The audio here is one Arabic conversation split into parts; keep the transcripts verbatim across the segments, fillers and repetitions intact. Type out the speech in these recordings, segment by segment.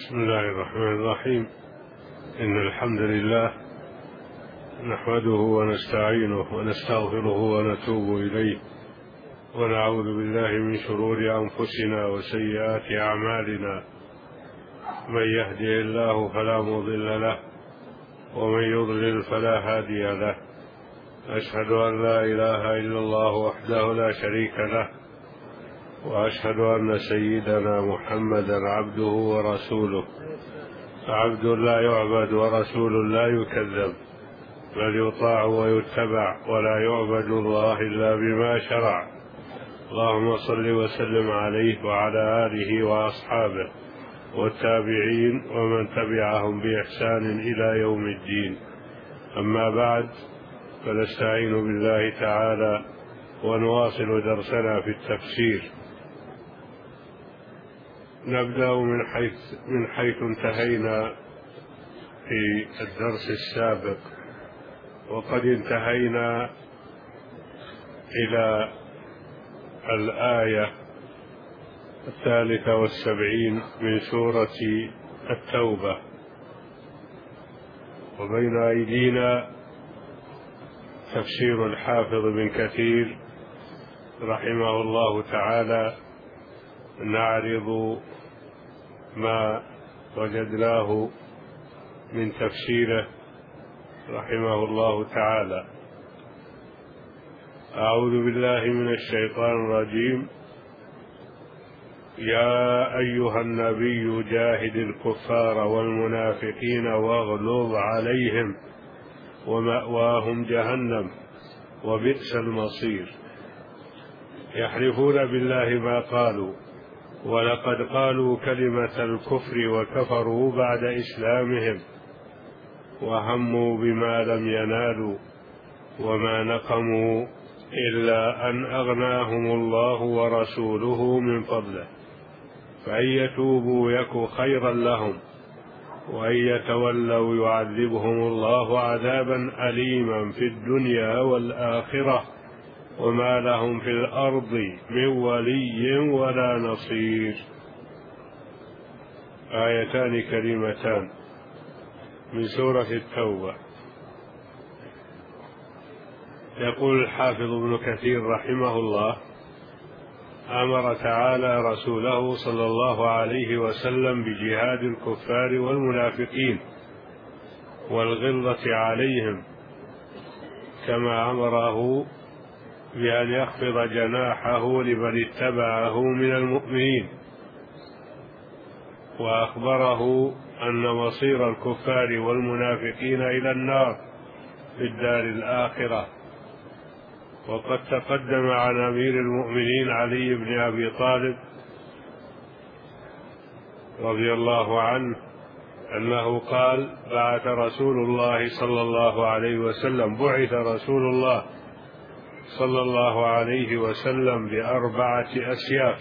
بسم الله الرحمن الرحيم. إن الحمد لله نحمده ونستعينه ونستغفره ونتوب إليه، ونعوذ بالله من شرور أنفسنا وسيئات أعمالنا. من يهده الله فلا مضل له، ومن يضلل فلا هادي له. أشهد أن لا إله إلا الله وحده لا شريك له، وأشهد أن سيدنا محمدا عبده ورسوله، عبد لا يعبد ورسول لا يكذب، بل يطاع ويتبع، ولا يعبد الله إلا بما شرع. اللهم صل وسلم عليه وعلى آله وأصحابه والتابعين ومن تبعهم بإحسان إلى يوم الدين. أما بعد، فنستعين بالله تعالى ونواصل درسنا في التفسير. نبدأ من حيث من حيث انتهينا في الدرس السابق، وقد انتهينا إلى الآية الثالثة والسبعين من سورة التوبة، وبين أيدينا تفسير الحافظ بن كثير رحمه الله تعالى. نعرض ما وجدناه من تفسيره رحمه الله تعالى. أعوذ بالله من الشيطان الرجيم. يا أيها النبي جاهد الكفار والمنافقين واغلظ عليهم ومأواهم جهنم وبئس المصير. يحلفون بالله ما قالوا، ولقد قالوا كلمة الكفر وكفروا بعد إسلامهم، وهموا بما لم ينالوا، وما نقموا إلا أن أغناهم الله ورسوله من فضله، فإن يتوبوا يك خيرا لهم، وإن يتولوا يعذبهم الله عذابا أليما في الدنيا والآخرة، وما لهم في الأرض من ولي ولا نصير. آيتان كريمتان من سورة التوبة. يقول الحافظ ابن كثير رحمه الله: أمر تعالى رسوله صلى الله عليه وسلم بجهاد الكفار والمنافقين والغلظة عليهم، كما أمره بأن يخفض جناحه لمن اتبعه من المؤمنين، وأخبره أن مصير الكفار والمنافقين إلى النار في الدار الآخرة. وقد تقدم عن أمير المؤمنين علي بن أبي طالب رضي الله عنه أنه قال: بعث رسول الله صلى الله عليه وسلم بعث رسول الله صلى الله عليه وسلم بأربعة أسياف: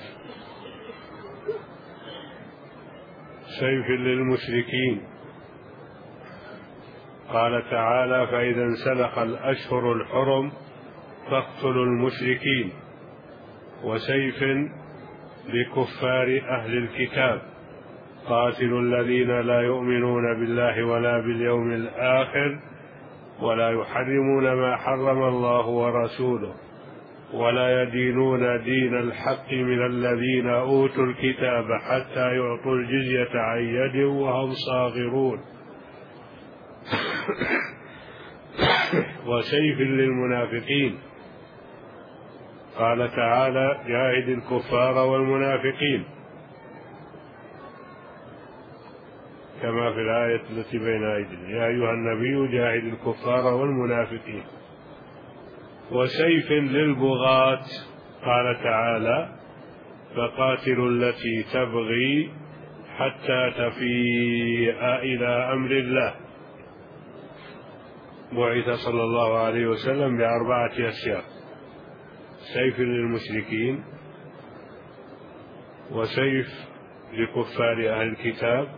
سيف للمشركين، قال تعالى: فإذا انسلخ الأشهر الحرم فاقتلوا المشركين، وسيف لكفار أهل الكتاب، قاتلوا الذين لا يؤمنون بالله ولا باليوم الآخر، ولا يحرمون ما حرم الله ورسوله، ولا يدينون دين الحق من الذين أوتوا الكتاب حتى يعطوا الجزية عن يد وهم صاغرون، وسيف للمنافقين، قال تعالى: جاهد الكفار والمنافقين، كما في الآية التي بين أيدينا: يا أيها النبي جاهد الكفار والمنافقين. وسيف للبغاة، قال تعالى: فقاتلوا التي تبغي حتى تفيء إلى أمر الله. بعث صلى الله عليه وسلم بأربعة أسياف: سيف للمشركين، وسيف لكفار أهل الكتاب،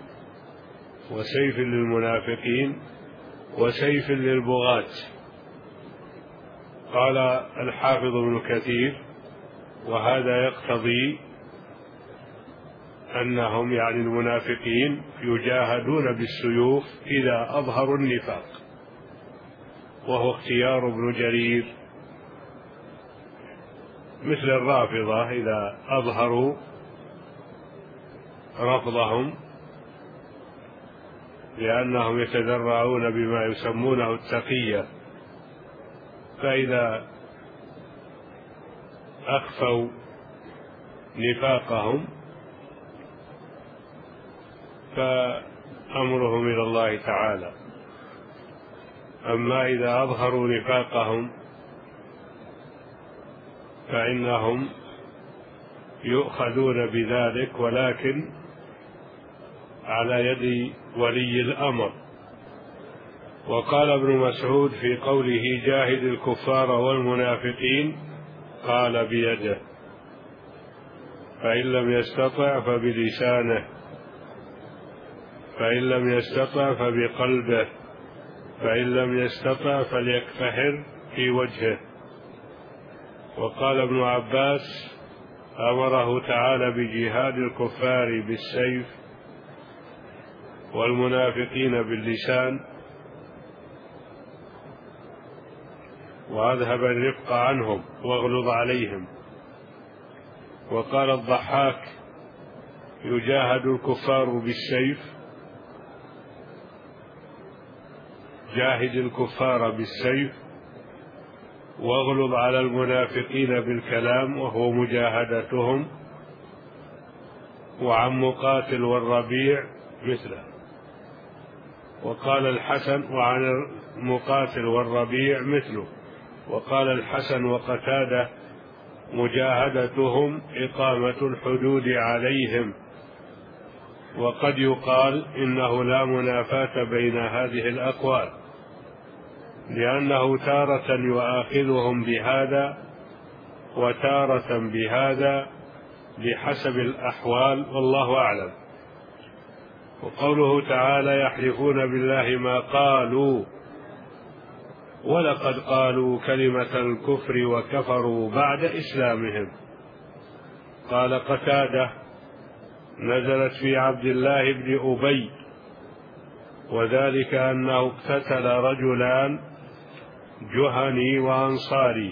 وسيف للمنافقين، وسيف للبغاة. قال الحافظ ابن كثير: وهذا يقتضي أنهم يعني المنافقين يجاهدون بالسيوف إذا أظهروا النفاق، وهو اختيار ابن جرير، مثل الرافضة إذا أظهروا رفضهم لأنهم يتذرعون بما يسمونه التقية، فإذا أخفوا نفاقهم فأمرهم إلى الله تعالى. أما إذا أظهروا نفاقهم فإنهم يؤخذون بذلك، ولكن على يد ولي الأمر. وقال ابن مسعود في قوله جاهد الكفار والمنافقين قال بيده، فإن لم يستطع فبلسانه، فإن لم يستطع فبقلبه، فإن لم يستطع فليكفحر في وجهه. وقال ابن عباس أمره تعالى بجهاد الكفار بالسيف والمنافقين باللسان، وأذهب الرفق عنهم واغلظ عليهم. وقال الضحاك يجاهد الكفار بالسيف، جاهد الكفار بالسيف واغلظ على المنافقين بالكلام، وهو مجاهدتهم. وعن مقاتل والربيع مثله. وقال الحسن وعن مقاتل والربيع مثله. وقال الحسن وقتادة مجاهدتهم إقامة الحدود عليهم. وقد يقال إنه لا منافاة بين هذه الأقوال، لأنه تارة يؤاخذهم بهذا وتارة بهذا بحسب الأحوال، والله أعلم. وقوله تعالى يحلفون بالله ما قالوا ولقد قالوا كلمة الكفر وكفروا بعد إسلامهم. قال قتادة نزلت في عبد الله بن أبي، وذلك أنه اقتتل رجلان جهني وأنصاري،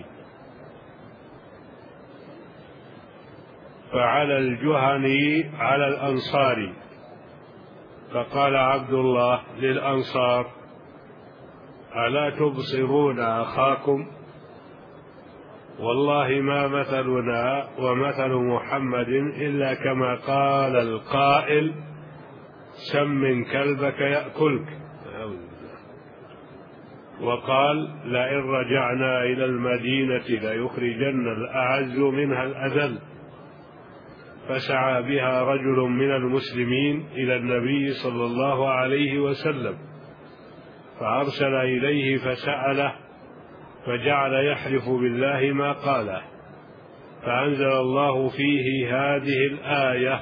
فعلى الجهني على الأنصاري، فقال عبد الله للأنصار ألا تبصرون أخاكم؟ والله ما مثلنا ومثل محمد إلا كما قال القائل سمن كلبك يأكلك. وقال لئن رجعنا إلى المدينة ليخرجن الأعز منها الأذل. فسعى بها رجل من المسلمين إلى النبي صلى الله عليه وسلم، فأرسل إليه فسأله، فجعل يحلف بالله ما قاله، فأنزل الله فيه هذه الآية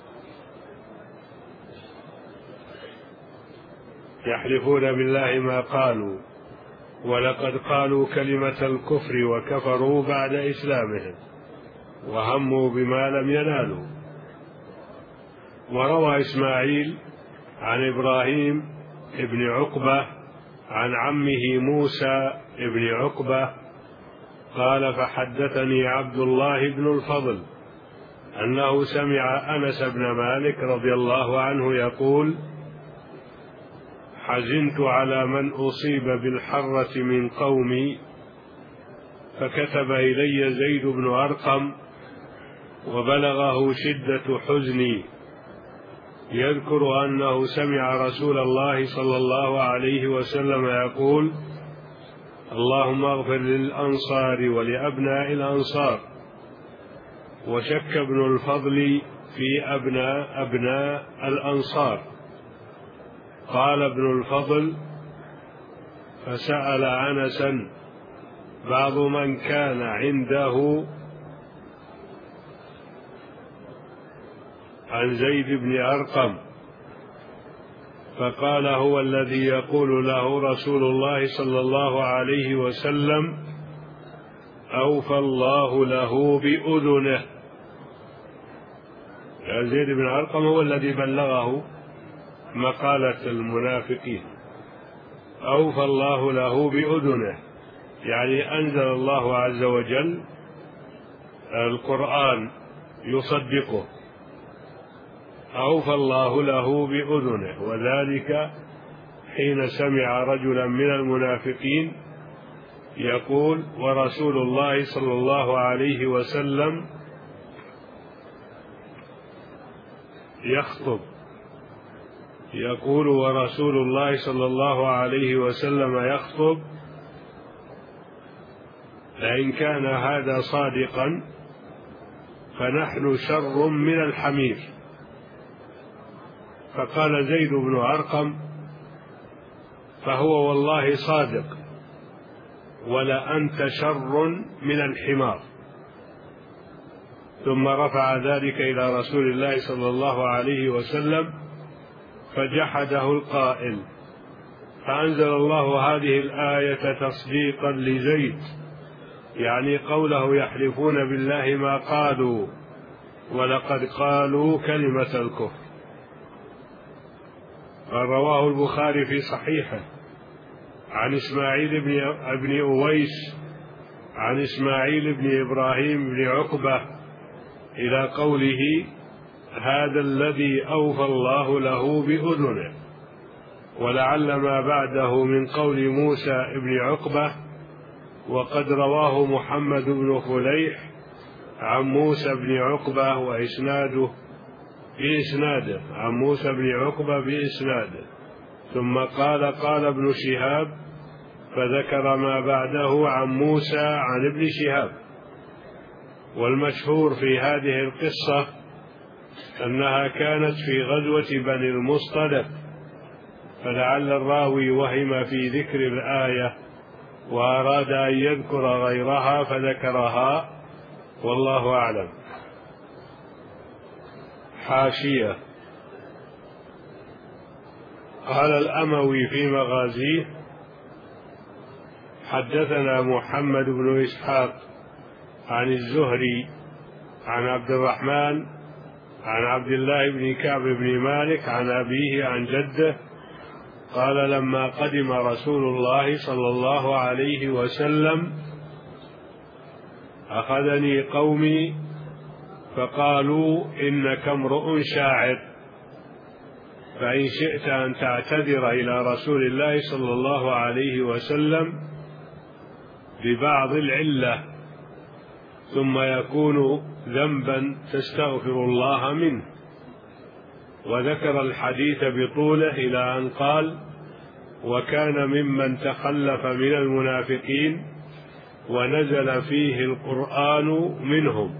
يحلفون بالله ما قالوا ولقد قالوا كلمة الكفر وكفروا بعد إسلامهم وهموا بما لم ينالوا. وروى إسماعيل عن إبراهيم ابن عقبة عن عمه موسى ابن عقبة قال فحدثني عبد الله بن الفضل أنه سمع أنس بن مالك رضي الله عنه يقول حزنت على من أصيب بالحرة من قومي، فكتب إلي زيد بن أرقم وبلغه شدة حزني يذكر أنه سمع رسول الله صلى الله عليه وسلم يقول اللهم اغفر للأنصار ولأبناء الأنصار. وشك ابن الفضل في أبناء أبناء الأنصار. قال ابن الفضل فسأل أنسا بعض من كان عنده عن زيد بن أرقم، فقال هو الذي يقول له رسول الله صلى الله عليه وسلم أوفى الله له بأذنه، زيد بن أرقم هو الذي بلغه مقالة المنافقين. أوفى الله له بأذنه، يعني أنزل الله عز وجل القرآن يصدقه. أوفى الله له بأذنه، وذلك حين سمع رجلا من المنافقين يقول: ورسول الله صلى الله عليه وسلم يخطب، يقول: ورسول الله صلى الله عليه وسلم يخطب، لئن كان هذا صادقا فنحن شر من الحمير. فقال زيد بن أرقم: فهو والله صادق، ولأنت شر من الحمار. ثم رفع ذلك إلى رسول الله صلى الله عليه وسلم فجحده القائل، فأنزل الله هذه الآية تصديقا لزيد، يعني قوله: يحلفون بالله ما قالوا ولقد قالوا كلمة الكفر. قال رواه البخاري في صحيحه عن إسماعيل بن أويس عن إسماعيل بن إبراهيم بن عقبة إلى قوله: هذا الذي أوفى الله له بأذنه. ولعل ما بعده من قول موسى بن عقبة، وقد رواه محمد بن فليح عن موسى بن عقبة وإسناده بإسناده عن موسى بن عقبة بإسناده. ثم قال: قال ابن شهاب، فذكر ما بعده عن موسى عن ابن شهاب. والمشهور في هذه القصة أنها كانت في غزوة بني المصطلق، فلعل الراوي وهم في ذكر الآية وأراد أن يذكر غيرها فذكرها، والله أعلم. حاشية. قال الأموي في مغازيه: حدثنا محمد بن إسحاق عن الزهري عن عبد الرحمن عن عبد الله بن كعب بن مالك عن أبيه عن جده قال: لما قدم رسول الله صلى الله عليه وسلم أخذني قومي فقالوا: إنك امرؤ شاعر، فإن شئت أن تعتذر إلى رسول الله صلى الله عليه وسلم ببعض العلة ثم يكون ذنبا تستغفر الله منه. وذكر الحديث بطوله إلى أن قال: وكان ممن تخلف من المنافقين ونزل فيه القرآن منهم،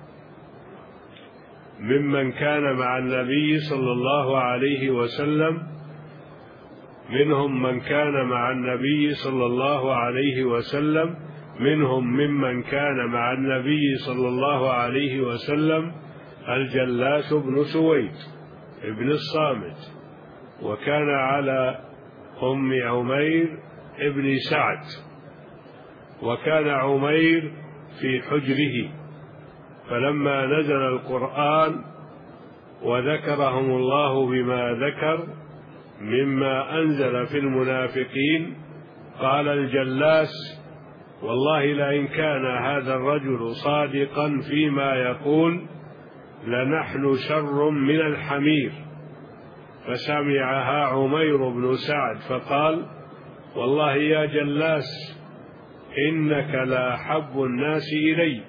ممن كان مع النبي صلى الله عليه وسلم منهم من كان مع النبي صلى الله عليه وسلم منهم ممن كان مع النبي صلى الله عليه وسلم الجلاس بن سويد ابن الصامت، وكان على أم عمير ابن سعد، وكان عمير في حجره، فلما نزل القرآن وذكرهم الله بما ذكر مما أنزل في المنافقين قال الجلاس: والله لئن كان هذا الرجل صادقا فيما يقول لنحن شر من الحمير. فسمعها عمير بن سعد فقال: والله يا جلاس إنك لأحب الناس إلي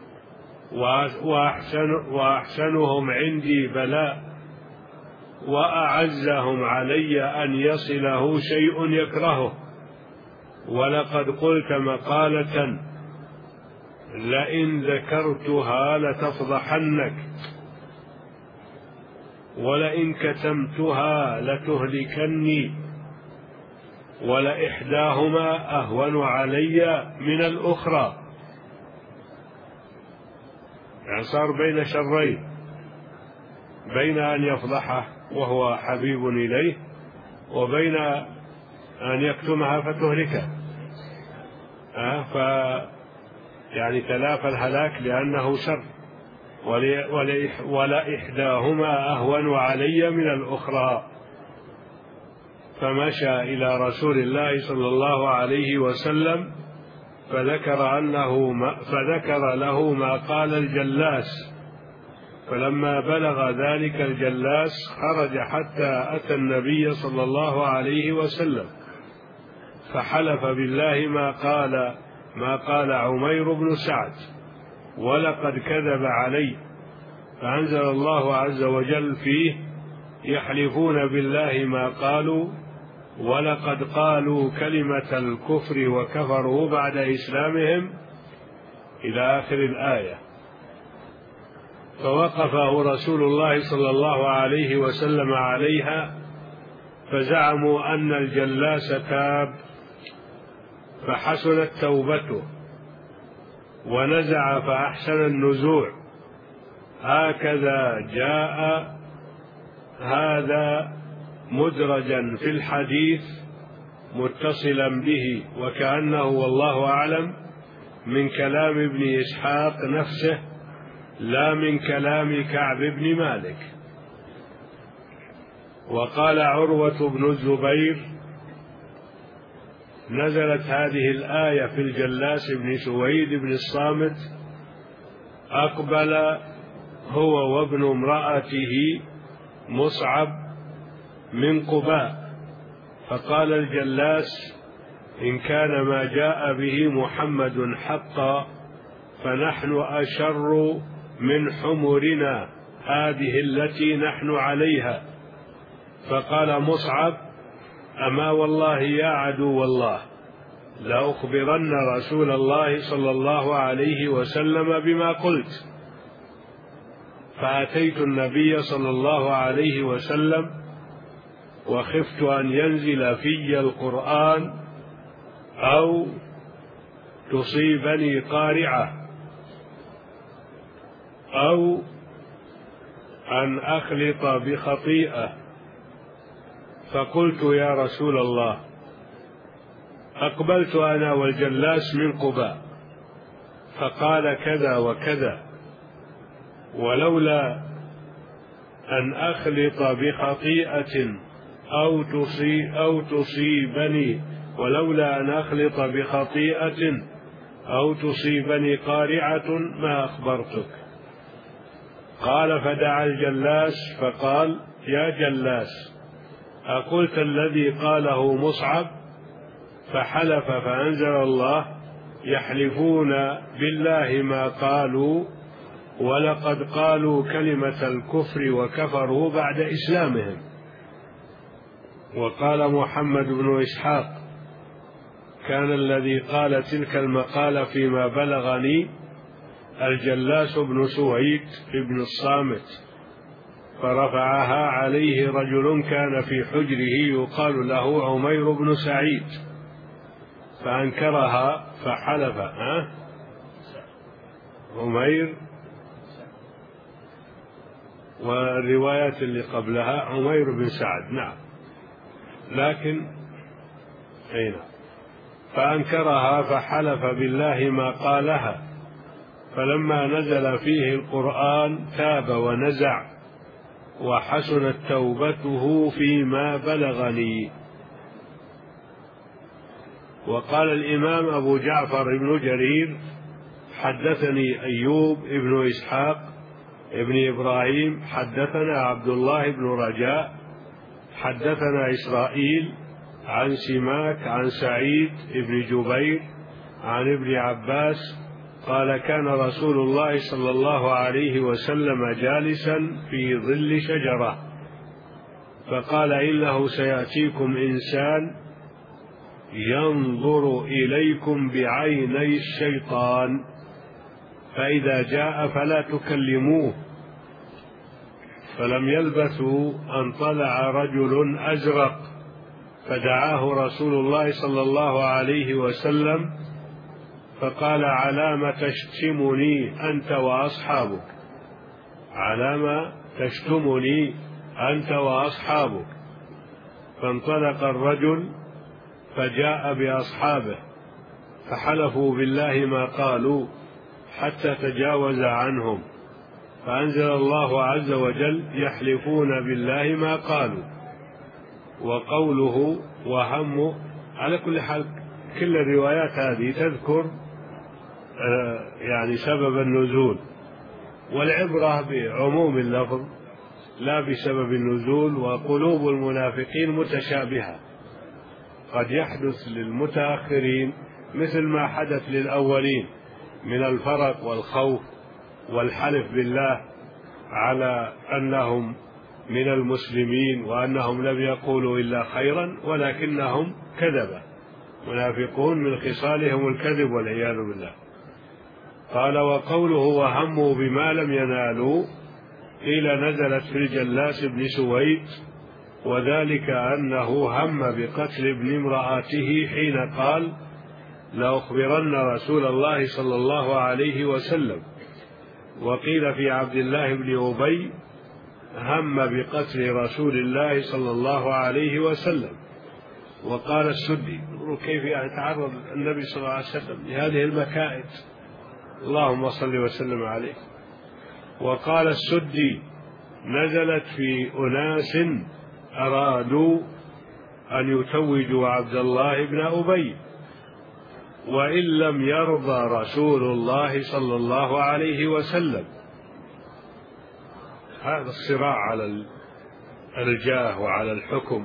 وأحسن وأحسنهم عندي بلاء وأعزهم علي أن يصله شيء يكرهه، ولقد قلت مقالة لئن ذكرتها لتفضحنك، ولئن كتمتها لتهلكني، ولإحداهما أهون علي من الأخرى. يعني صار بين شرين، بين أن يفضحه وهو حبيب إليه وبين أن يكتمها فتهلكه. أه ف يعني تلافى الهلاك لأنه شر. ولا إحداهما أهون علي من الأخرى. فمشى إلى رسول الله صلى الله عليه وسلم فذكر, أنه ما فذكر له ما قال الجلاس. فلما بلغ ذلك الجلاس خرج حتى أتى النبي صلى الله عليه وسلم فحلف بالله ما قال ما قال عمير بن سعد ولقد كذب علي. فأنزل الله عز وجل فيه: يحلفون بالله ما قالوا ولقد قالوا كلمة الكفر وكفروا بعد إسلامهم، إلى آخر الآية. فوقفه رسول الله صلى الله عليه وسلم عليها، فزعموا أن الجلاس تاب فحسنت توبته ونزع فأحسن النزوع. هكذا جاء هذا مدرجا في الحديث متصلا به، وكأنه والله أعلم من كلام ابن إسحاق نفسه لا من كلام كعب بن مالك. وقال عروة بن الزبير: نزلت هذه الآية في الجلاس بن سويد بن الصامت، أقبل هو وابن امرأته مصعب من قباء، فقال الجلاس: إن كان ما جاء به محمد حقا فنحن أشر من حمرنا هذه التي نحن عليها. فقال مصعب: أما والله يا عدو الله لأخبرن رسول الله صلى الله عليه وسلم بما قلت. فأتيت النبي صلى الله عليه وسلم وخفت أن ينزل في القرآن أو تصيبني قارعة أو أن أخلط بخطيئة. فقلت: يا رسول الله، أقبلت أنا والجلاس من قباء فقال كذا وكذا، ولولا أن أخلط بخطيئة أو تصيب أو تصيبني ولولا أن أخلط بخطيئة أو تصيبني قارعة ما أخبرتك. قال: فدعا الجلاس فقال: يا جلاس، أقلت الذي قاله مصعب؟ فحلف، فأنزل الله: يحلفون بالله ما قالوا ولقد قالوا كلمة الكفر وكفروا بعد إسلامهم. وقال محمد بن إسحاق: كان الذي قال تلك المقالة فيما بلغني الجلاس بن سويد بن الصامت، فرفعها عليه رجل كان في حجره يقال له عمير بن سعيد، فأنكرها فحلف. ها؟ عمير، والروايات اللي قبلها عمير بن سعد، نعم، لكن أين فأنكرها فحلف بالله ما قالها. فلما نزل فيه القرآن تاب ونزع وحسنت توبته فيما بلغني. وقال الإمام أبو جعفر بن جرير: حدثني أيوب بن إسحاق ابن إبراهيم حدثنا عبد الله بن رجاء حدثنا إسرائيل عن سماك عن سعيد بن جبير عن ابن عباس قال: كان رسول الله صلى الله عليه وسلم جالسا في ظل شجرة، فقال: إنه سيأتيكم إنسان ينظر إليكم بعيني الشيطان، فإذا جاء فلا تكلموه. فلم يلبثوا أن طلع رجل أزرق فدعاه رسول الله صلى الله عليه وسلم فقال: علام تشتمني أنت وأصحابك؟ علام تشتمني أنت وأصحابك؟ فانطلق الرجل فجاء بأصحابه فحلفوا بالله ما قالوا حتى تجاوز عنهم، فأنزل الله عز وجل: يحلفون بالله ما قالوا. وقوله وهم، على كل حال كل الروايات هذه تذكر يعني سبب النزول، والعبرة بعموم اللفظ لا بسبب النزول. وقلوب المنافقين متشابهة، قد يحدث للمتأخرين مثل ما حدث للأولين من الفرق والخوف والحلف بالله على أنهم من المسلمين وأنهم لم يقولوا إلا خيرا ولكنهم كذبة، منافقون من خصالهم الكذب والعياذ بالله. قال: وقوله وهموا بما لم ينالوا، قيل نزلت في الجلاس بن سويد، وذلك أنه هم بقتل ابن امرأته حين قال: لأخبرن رسول الله صلى الله عليه وسلم. وقيل في عبد الله بن أبي: هم بقتل رسول الله صلى الله عليه وسلم. وقال السدي: كيف يتعرض النبي صلى الله عليه وسلم لهذه المكائد، اللهم صل وسلم عليه. وقال السدي: نزلت في أناس أرادوا أن يتوجوا عبد الله بن أبي، وإن لم يرضى رسول الله صلى الله عليه وسلم. هذا الصراع على الجاه وعلى الحكم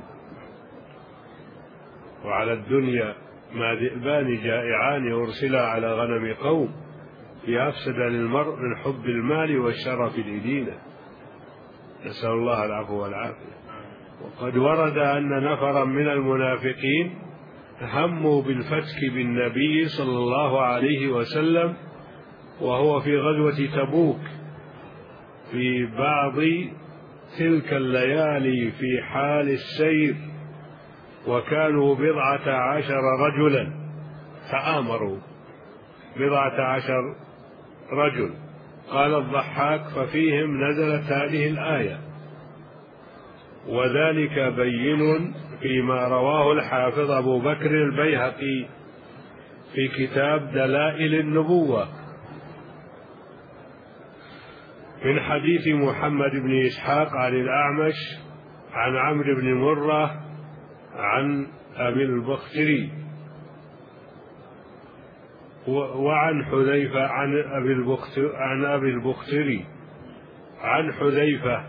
وعلى الدنيا، ما ذئبان جائعان أرسلا على غنم قوم لأفسد للمرء من حب المال والشرف لدينه، نسأل الله العفو والعافية. وقد ورد أن نفرا من المنافقين هموا بالفتك بالنبي صلى الله عليه وسلم وهو في غزوة تبوك في بعض تلك الليالي في حال السير، وكانوا بضعة عشر رجلا، تآمروا بضعة عشر رجل. قال الضحاك: ففيهم نزلت هذه الآية، وذلك بين فيما رواه الحافظ أبو بكر البيهقي في كتاب دلائل النبوة من حديث محمد بن إسحاق عن الأعمش عن عمرو بن مرة عن أبي البختري وعن حذيفة عن أبي البختري عن أبي البختري عن حذيفة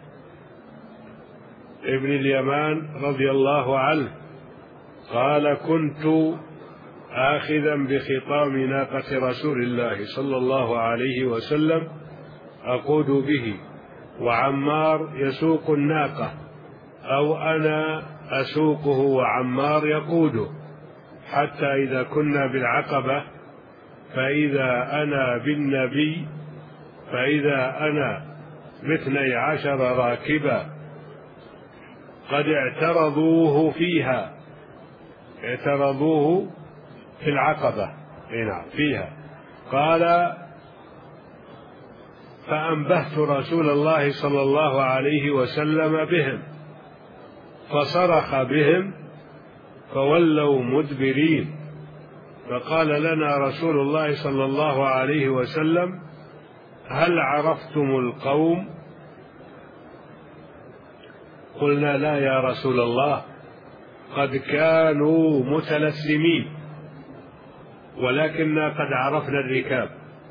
ابن اليمان رضي الله عنه قال: كنت آخذا بخطام ناقة رسول الله صلى الله عليه وسلم أقود به، وعمار يسوق الناقة، أو أنا أسوقه وعمار يقوده، حتى إذا كنا بالعقبة فإذا أنا بالنبي فإذا أنا باثني عشر راكبا قد اعترضوه فيها، اعترضوه في العقبة فيها. قال: فأنبهت رسول الله صلى الله عليه وسلم بهم، فصرخ بهم فولوا مدبرين، فقال لنا رسول الله صلى الله عليه وسلم: هل عرفتم القوم؟ قلنا: لا يا رسول الله، قد كانوا متلثمين، ولكننا قد عرفنا الركاب،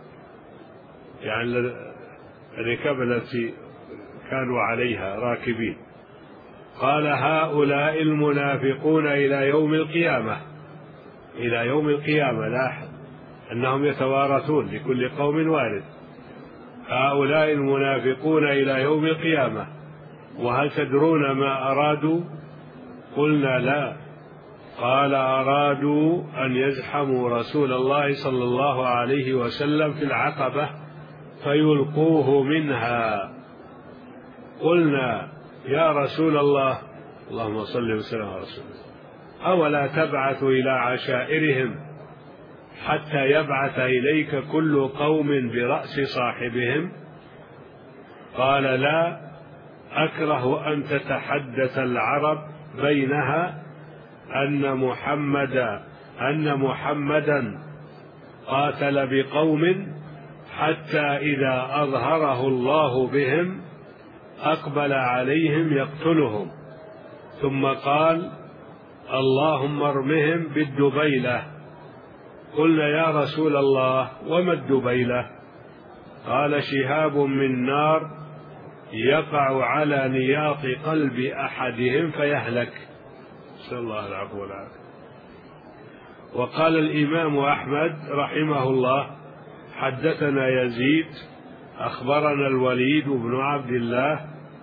يعني الركاب التي كانوا عليها راكبين. قال: هؤلاء المنافقون إلى يوم القيامة، إلى يوم القيامة، لاحظ أنهم يتوارثون لكل قوم وارث. هؤلاء المنافقون إلى يوم القيامة، وهل تدرون ما أرادوا؟ قلنا: لا. قال: أرادوا أن يزحموا رسول الله صلى الله عليه وسلم في العقبة فيلقوه منها. قلنا: يا رسول الله، اللهم صل وسلم على رسول الله، أولا تبعث إلى عشائرهم حتى يبعث إليك كل قوم برأس صاحبهم؟ قال: لا، أكره أن تتحدث العرب بينها أن محمدا أن محمدا قاتل بقوم حتى إذا أظهره الله بهم أقبل عليهم يقتلهم، ثم قال: اللهم ارمهم بالدبيلة. قلنا: يا رسول الله وما الدبيلة؟ قال: شهاب من نار يقع على نياط قلب أحدهم فيهلك. نسأل الله العفو والعافية. وقال الإمام أحمد رحمه الله: حدثنا يزيد أخبرنا الوليد بن عبد الله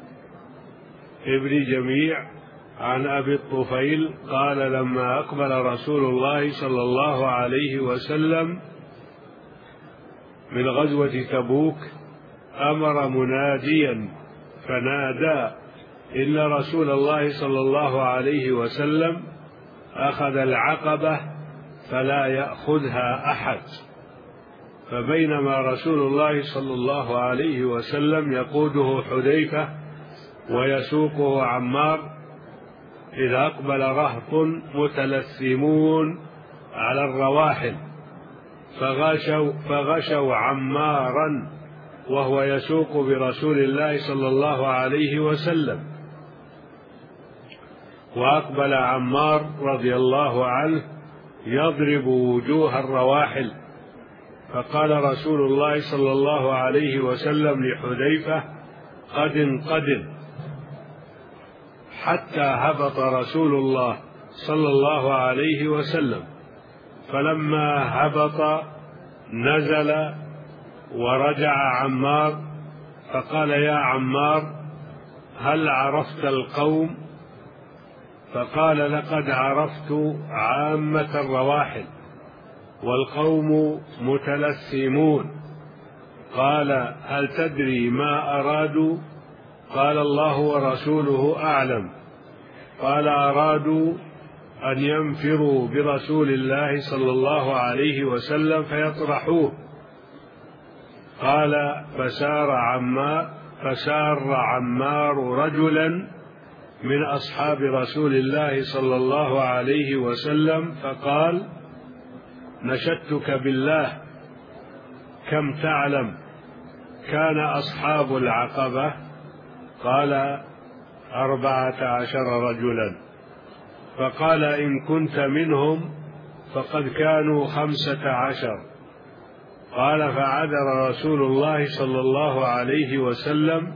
ابن جميع عن أبي الطفيل قال: لما أقبل رسول الله صلى الله عليه وسلم من غزوة تبوك أمر مناديا فنادى: إن رسول الله صلى الله عليه وسلم أخذ العقبة فلا يأخذها أحد. فبينما رسول الله صلى الله عليه وسلم يقوده حذيفة ويسوقه عمار إذ أقبل رهط متلثمون على الرواحل فغشوا, فغشوا عمارا وهو يسوق برسول الله صلى الله عليه وسلم، وأقبل عمار رضي الله عنه يضرب وجوه الرواحل، فقال رسول الله صلى الله عليه وسلم لحذيفة: قد قد، حتى هبط رسول الله صلى الله عليه وسلم. فلما هبط نزل ورجع عمار فقال: يا عمار هل عرفت القوم؟ فقال: لقد عرفت عامة الرواحل والقوم متلثمون. قال: هل تدري ما أرادوا؟ قال: الله ورسوله أعلم. قال: أرادوا أن ينفروا برسول الله صلى الله عليه وسلم فيطرحوه. قال: فسار عمار فسار عمار رجلا من أصحاب رسول الله صلى الله عليه وسلم فقال: نشدتك بالله كم تعلم كان أصحاب العقبة؟ قال: أربعة عشر رجلا. فقال: إن كنت منهم فقد كانوا خمسة عشر. قال: فعذر رسول الله صلى الله عليه وسلم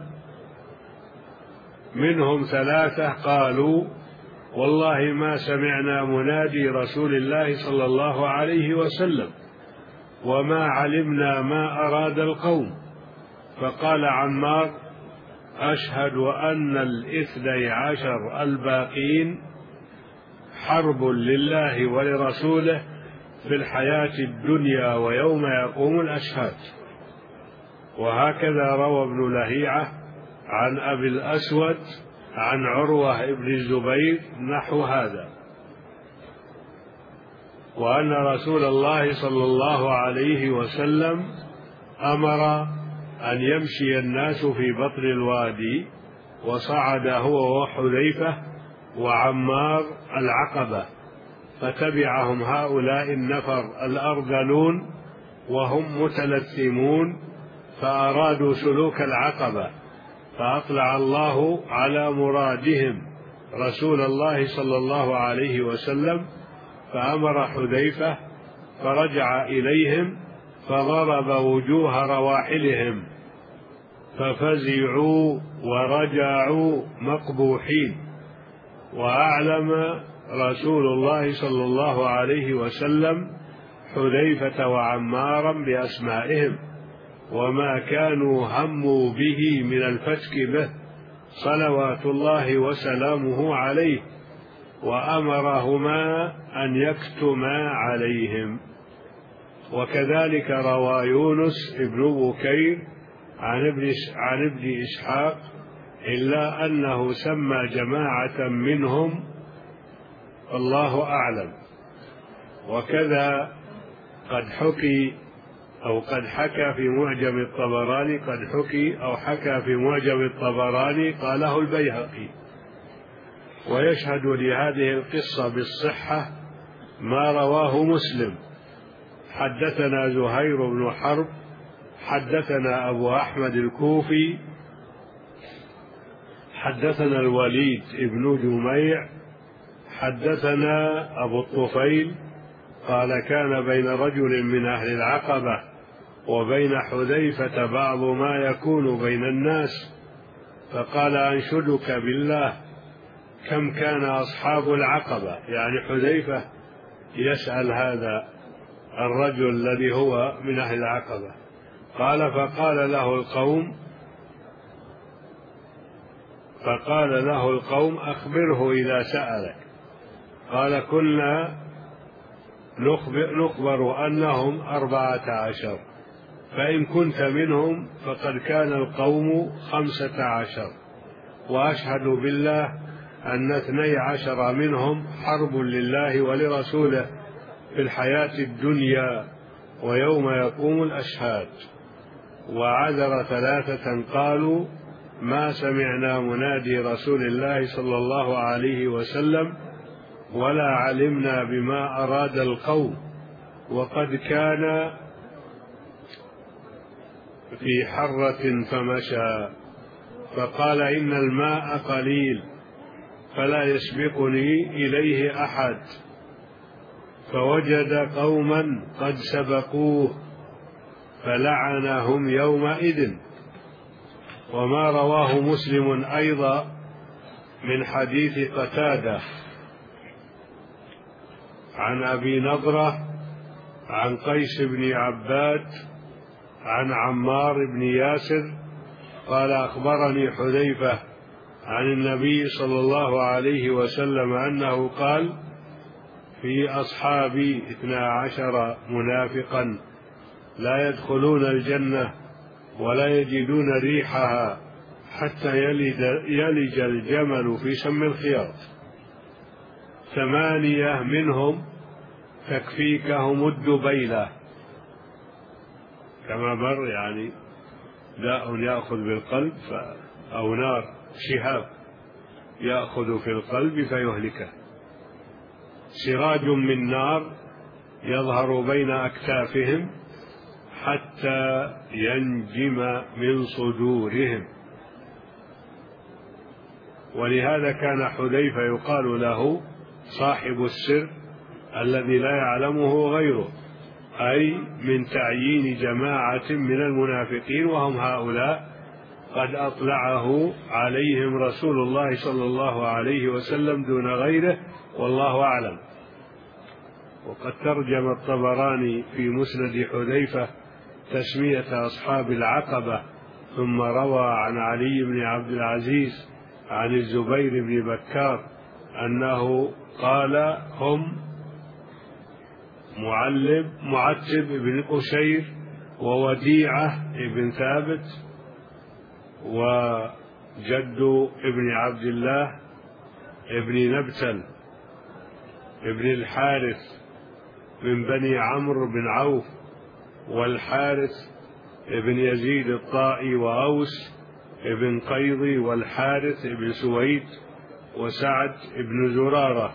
منهم ثلاثة قالوا: والله ما سمعنا منادي رسول الله صلى الله عليه وسلم وما علمنا ما أراد القوم. فقال عمار: أشهد أن الاثني عشر الباقين حرب لله ولرسوله في الحياة الدنيا ويوم يقوم الأشهاد. وهكذا روى ابن لهيعة عن أبي الأسود عن عروة بن الزبير نحو هذا. وأن رسول الله صلى الله عليه وسلم أمر أن يمشي الناس في بطن الوادي، وصعد هو وحذيفة وعمار العقبة، فتبعهم هؤلاء النفر الأرذلون وهم متلثمون، فأرادوا سلوك العقبة، فأطلع الله على مرادهم رسول الله صلى الله عليه وسلم، فأمر حذيفة فرجع إليهم فضرب وجوه رواحلهم ففزعوا ورجعوا مقبوحين. وأعلم رسول الله صلى الله عليه وسلم حذيفة وعمارا بأسمائهم وما كانوا هموا به من الفتك به صلوات الله وسلامه عليه، وأمرهما أن يكتما عليهم. وكذلك روى يونس ابن بكير عن ابن عن ابن إسحاق إلا أنه سمى جماعة منهم الله أعلم. وكذا قد حكي أو قد حكى في معجم الطبراني قد حكي أو حكى في معجم الطبراني قاله البيهقي. ويشهد لهذه القصة بالصحة ما رواه مسلم: حدثنا زهير بن حرب حدثنا أبو أحمد الكوفي حدثنا الوليد ابن جميع حدثنا أبو الطفيل قال كان بين رجل من أهل العقبة وبين حذيفة بعض ما يكون بين الناس، فقال أنشدك بالله كم كان أصحاب العقبة، يعني حذيفة يسأل هذا الرجل الذي هو من أهل العقبة. قال فقال له القوم فقال له القوم أخبره إذا سألك. قال كنا نخبر, نخبر أنهم أربعة عشر، فإن كنت منهم فقد كان القوم خمسة عشر، وأشهد بالله أن اثني عشر منهم حرب لله ولرسوله في الحياة الدنيا ويوم يقوم الأشهاد، وعذر ثلاثة قالوا ما سمعنا منادي رسول الله صلى الله عليه وسلم ولا علمنا بما أراد القوم، وقد كان في حرة فمشى، فقال إن الماء قليل فلا يسبقني إليه أحد، فوجد قوما قد سبقوه فلعنهم يومئذ. وما رواه مسلم أيضا من حديث قتادة عن أبي نضرة عن قيس بن عباد عن عمار بن ياسر قال أخبرني حذيفة عن النبي صلى الله عليه وسلم أنه قال في أصحابي اثنا عشر منافقا لا يدخلون الجنة ولا يجدون ريحها حتى يلج, يلج الجمل في سم الخياط، ثمانية منهم تكفيكهم الدبيلة، كما مر يعني داء يأخذ بالقلب أو نار شهاب يأخذ في القلب فيهلكه، سراج من نار يظهر بين أكتافهم حتى ينجم من صدورهم. ولهذا كان حذيفة يقال له صاحب السر الذي لا يعلمه غيره، أي من تعيين جماعة من المنافقين، وهم هؤلاء قد أطلعه عليهم رسول الله صلى الله عليه وسلم دون غيره، والله أعلم. وقد ترجم الطبراني في مسند حذيفة تسمية أصحاب العقبة، ثم روى عن علي بن عبد العزيز عن الزبير بن بكار أنه قال هم معلب معتب بن قشير ووديعة بن ثابت وجد ابن عبد الله ابن نبتل ابن الحارث من بني عمرو بن عوف، والحارث ابن يزيد الطائي، وأوس ابن قيضي، والحارث ابن سويد، وسعد ابن زرارة،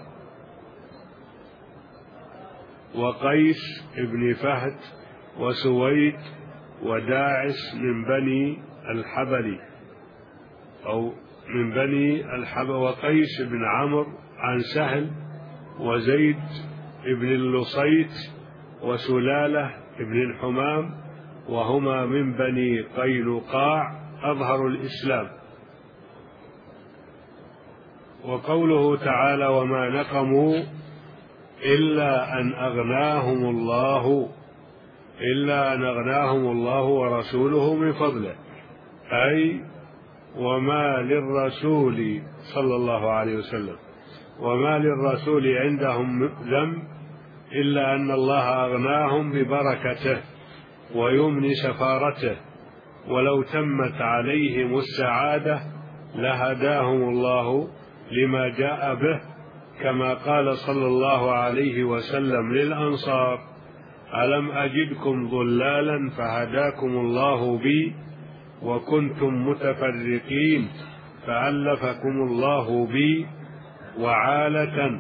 وقيس ابن فهد، وسويد، وداعس من بني الحبل أو من بني الحبل، وقيس بن عمرو عن سهل، وزيد ابن اللصيت، وسلالة ابن الحمام، وهما من بني قينقاع أظهروا الإسلام. وقوله تعالى وما نقموا إلا أن أغناهم الله إلا أن أغناهم الله ورسوله من فضله، أي وما للرسول صلى الله عليه وسلم وما للرسول عندهم ذنب إلا أن الله أغناهم ببركته ويمن سفارته، ولو تمت عليهم السعادة لهداهم الله لما جاء به، كما قال صلى الله عليه وسلم للأنصار ألم أجدكم ضلالا فهداكم الله بي وكنتم متفرقين فألفكم الله بي وعالة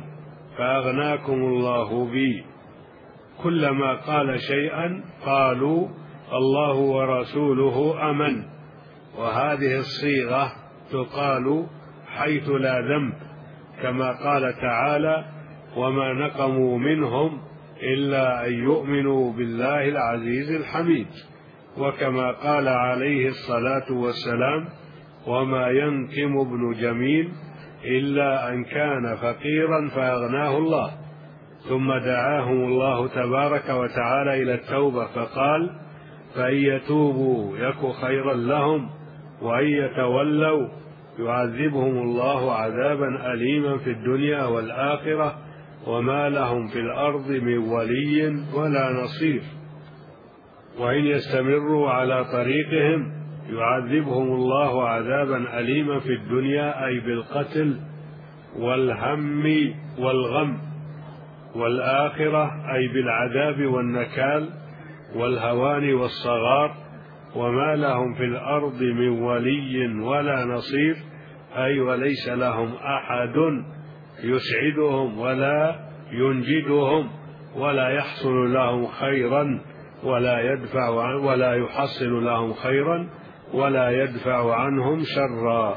فأغناكم الله بي. كلما قال شيئا قالوا الله ورسوله أمن. وهذه الصيغة تقال حيث لا ذنب، كما قال تعالى: وما نقموا منهم إلا أن يؤمنوا بالله العزيز الحميد. وكما قال عليه الصلاة والسلام: وما ينقم ابن جميل إلا أن كان فقيرا فأغناه الله. ثم دعاهم الله تبارك وتعالى إلى التوبة فقال: فإن يتوبوا يك خيرا لهم وإن يتولوا يعذبهم الله عذابا أليما في الدنيا والآخرة وما لهم في الأرض من ولي ولا نصير. وإن يستمروا على طريقهم يعذبهم الله عذابا أليما في الدنيا، أي بالقتل والهم والغم، والآخرة أي بالعذاب والنكال والهوان والصغار، وما لهم في الأرض من ولي ولا نصير، أي وليس لهم أحد يسعدهم ولا ينجدهم ولا يحصل لهم خيرا ولا يدفع ولا يحصل لهم خيرا ولا يدفع عنهم شرا.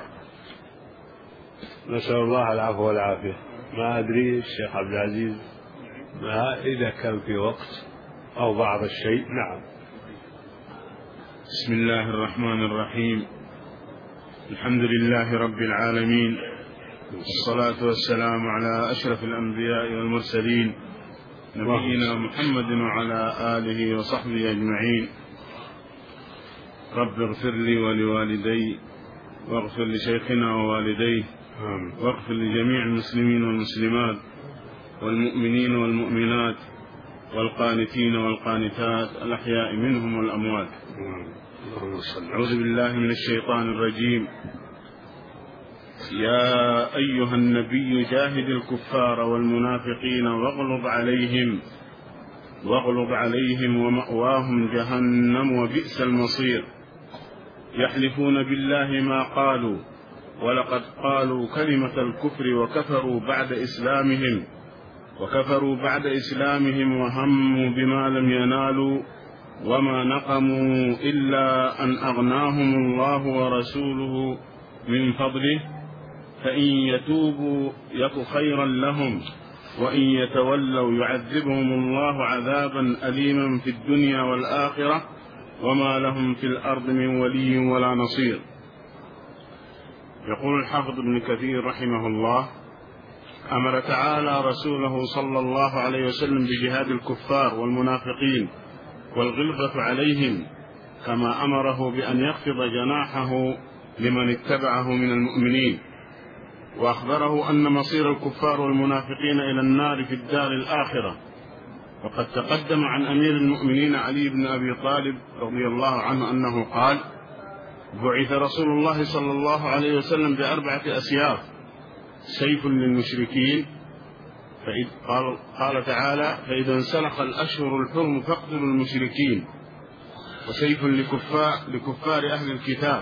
نسأل الله العفو والعافية. ما أدري الشيخ عبد العزيز ما إذا كان في وقت أو بعض الشيء. نعم. بسم الله الرحمن الرحيم. الحمد لله رب العالمين، والصلاة والسلام على أشرف الأنبياء والمرسلين نبينا محمد وعلى آله وصحبه أجمعين. رب اغفر لي ولوالدي واغفر لشيخنا ووالديه واغفر لجميع المسلمين والمسلمات والمؤمنين والمؤمنات والقانتين والقانتات الأحياء منهم والأموات. أعوذ بالله من الشيطان الرجيم. يا أيها النبي جاهد الكفار والمنافقين واغلظ عليهم واغلظ عليهم ومأواهم جهنم وبئس المصير. يحلفون بالله ما قالوا ولقد قالوا كلمة الكفر وكفروا بعد إسلامهم وكفروا بعد إسلامهم وهموا بما لم ينالوا وما نقموا إلا أن أغناهم الله ورسوله من فضله فإن يتوبوا يك خيرا لهم وإن يتولوا يعذبهم الله عذابا أليما في الدنيا والآخرة وما لهم في الأرض من ولي ولا نصير. يقول الحافظ ابن كثير رحمه الله: أمر تعالى رسوله صلى الله عليه وسلم بجهاد الكفار والمنافقين والغلظة عليهم، كما أمره بأن يخفض جناحه لمن اتبعه من المؤمنين، وأخبره أن مصير الكفار والمنافقين إلى النار في الدار الآخرة. وقد تقدم عن أمير المؤمنين علي بن أبي طالب رضي الله عنه أنه قال: بعث رسول الله صلى الله عليه وسلم بأربعة أسياف: سيف للمشركين، قال, قال تعالى: فإذا انسلخ الأشهر الحرم فاقتلوا المشركين، وسيف لكفار, لكفار أهل الكتاب،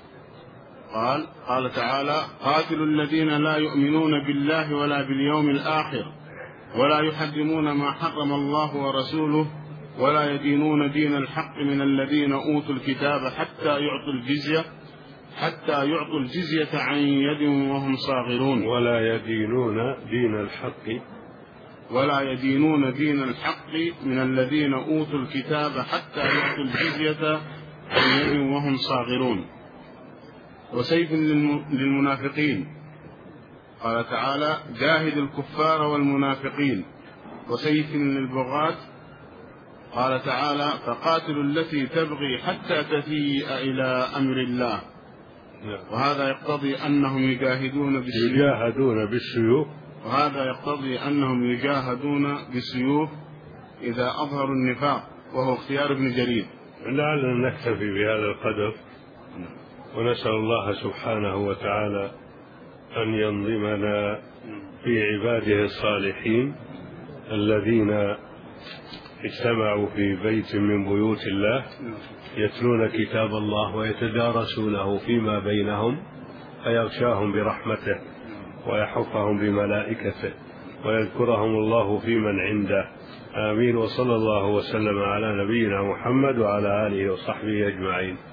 قال قال تعالى: قاتلوا الذين لا يؤمنون بالله ولا باليوم الآخر ولا يحرمون ما حرم الله ورسوله ولا يدينون دين الحق من الذين أوتوا الكتاب حتى يعطوا الجزية حتى يعطوا الجزية عن يد وهم صاغرون. ولا يدينون دين الحق ولا يدينون دين الحق من الذين أوتوا الكتاب حتى يعطوا الجزية عن يد وهم صاغرون. وسيف للمنافقين، قال تعالى: جاهد الكفار والمنافقين. وسيف للبغاة، قال تعالى: فقاتلوا التي تبغي حتى تفيء إلى أمر الله. وهذا يقتضي أنهم يجاهدون بالسيوف يجاهدون بالسيوف وهذا يقتضي أنهم يجاهدون بالسيوف إذا أظهروا النفاق، وهو اختيار ابن جرير. لعلنا نكتفي بهذا القدر، ونسأل الله سبحانه وتعالى أن ينظمنا في عباده الصالحين الذين اجتمعوا في بيت من بيوت الله يتلون كتاب الله ويتدارسونه فيما بينهم فيغشاهم برحمته ويحفهم بملائكته ويذكرهم الله في من عنده. آمين. وصلى الله وسلم على نبينا محمد وعلى آله وصحبه أجمعين.